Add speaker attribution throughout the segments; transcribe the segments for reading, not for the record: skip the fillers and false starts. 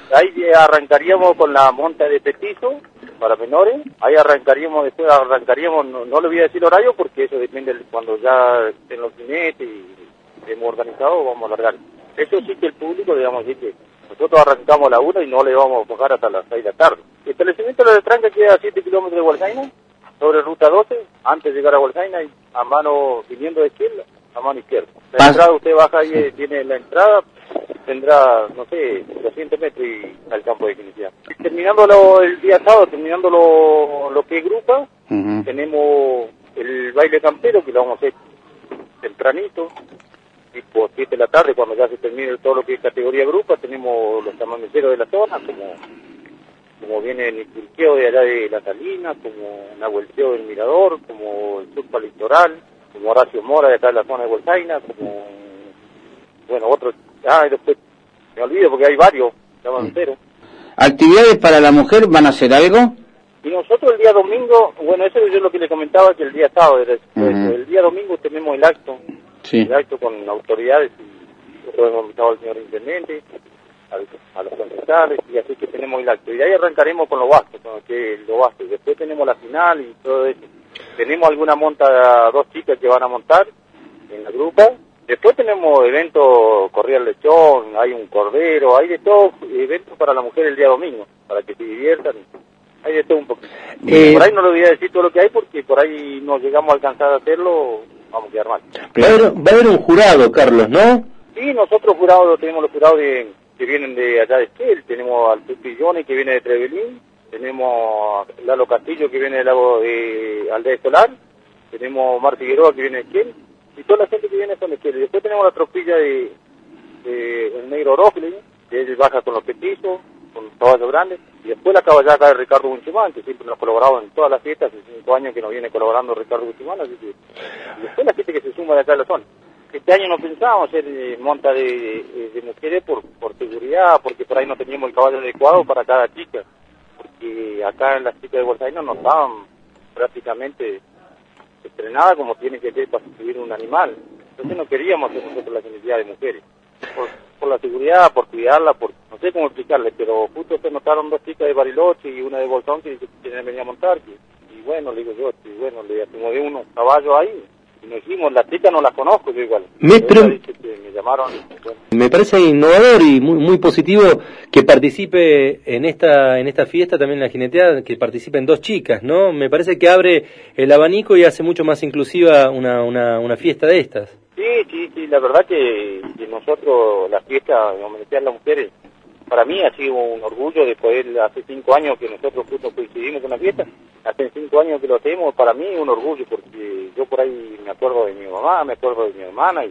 Speaker 1: Ahí arrancaríamos con la monta de petizo para menores, ahí arrancaríamos, después arrancaríamos, no le voy a decir horario porque eso depende de cuando ya estén los jinetes y hemos organizado, vamos a alargar. Eso sí que el público, digamos, dice que nosotros arrancamos a la 1 y no le vamos a bajar hasta las 6 de la tarde. El establecimiento de la retranca queda a 7 kilómetros de Hualcaina, sobre ruta 12, antes de llegar a Hualcaina, y a mano, viniendo de izquierda, a mano izquierda. La entrada, usted baja ahí, tiene la entrada, tendrá, no sé, 200 metros y al campo de Quinicia. Terminando el día sábado, terminando lo que es grupa, tenemos el baile campero, que lo vamos a hacer tempranito, tipo 7 de la tarde, cuando ya se termine todo lo que es categoría grupa. Tenemos los tamameceros de la zona, como viene el Turqueo de allá de La Salina, como Nahuelteo del Mirador, como el Surpa Litoral, como Horacio Mora de acá de la zona de Hualcaina, como, bueno, otros, y después me olvido porque hay varios tamameceros.
Speaker 2: ¿Actividades para la mujer van a hacer algo?
Speaker 1: Y nosotros el día domingo, bueno, eso es lo que le comentaba, que el día sábado, el día domingo tenemos el acto, el acto con autoridades, y nosotros hemos invitado al señor intendente, a los concejales, y así que tenemos el acto. Y de ahí arrancaremos con los bastos, después tenemos la final y todo eso. Tenemos alguna monta, 2 chicas que van a montar en la grupa. Después tenemos eventos, corrida al lechón, hay un cordero, hay de todo, eventos para la mujer el día domingo, para que se diviertan. Hay de todo un poquito. Por ahí no le voy a decir todo lo que hay, porque por ahí no llegamos a alcanzar a hacerlo, vamos a quedar mal.
Speaker 2: Va a haber un jurado, Carlos, ¿no?
Speaker 1: Sí, nosotros jurados, tenemos los jurados que vienen de allá de Esquel, tenemos al Tupillone que viene de Trevelín, tenemos a Lalo Castillo que viene del lago de Aldea Solar, tenemos Mar Figueroa que viene de Esquel, y toda la gente que viene son de Esquel. Y después tenemos la tropilla de el Negro Orócles, que él baja con los petizos, con los caballos grandes, y después la caballada de Ricardo Bunchimán, que siempre nos ha colaborado en todas las fiestas, hace 5 años que nos viene colaborando Ricardo Bunchimán, así que, y después la gente que se suma de acá de la zona. Este año no pensábamos hacer monta de mujeres por seguridad, porque por ahí no teníamos el caballo adecuado para cada chica, porque acá en las chicas de Hualcaina no estaban prácticamente entrenadas como tienen que ser para subir un animal. Entonces no queríamos hacer nosotros la necesidad de mujeres, por la seguridad, por cuidarla, no sé cómo explicarle, pero justo se notaron 2 chicas de Bariloche y una de Bolsón que quieren venir a montar, y bueno, le digo yo, le acomodé unos caballos ahí. Y nos dijimos, la chica no la conozco, yo igual. Me llamaron. Bueno.
Speaker 3: Me parece innovador y muy positivo que participe en esta fiesta, también en la jineteada, que participen 2 chicas, ¿no? Me parece que abre el abanico y hace mucho más inclusiva una fiesta de estas.
Speaker 1: Sí, la verdad que nosotros, la fiesta de homenajear a las mujeres, para mí ha sido un orgullo de poder, hace 5 años que nosotros justo coincidimos con la fiesta, hace 5 años que lo hacemos, para mí es un orgullo, porque yo por ahí me acuerdo de mi mamá, me acuerdo de mi hermana, y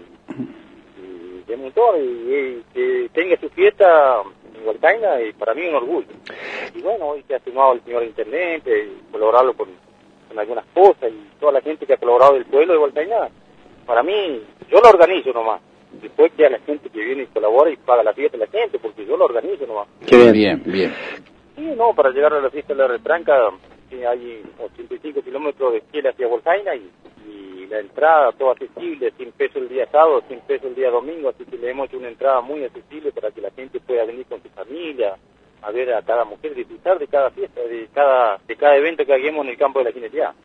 Speaker 1: de motor, y que tenga su fiesta en Hualcaina, y para mí es un orgullo. Y bueno, hoy que ha sumado el señor intendente, colaborarlo con algunas cosas, y toda la gente que ha colaborado del pueblo de Hualcaina, para mí, yo lo organizo nomás. Después que a la gente que viene y colabora y paga la fiesta de la gente, porque yo lo organizo nomás.
Speaker 2: Qué bien.
Speaker 1: Sí, no, para llegar a la fiesta de la retranca, hay 85 kilómetros de Esquel hacia Hualcaina, y la entrada todo accesible, 100 pesos el día sábado, 100 pesos el día domingo, así que le hemos hecho una entrada muy accesible para que la gente pueda venir con su familia, a ver a cada mujer, disfrutar de cada fiesta, de cada evento que hagamos en el campo de la jineteada.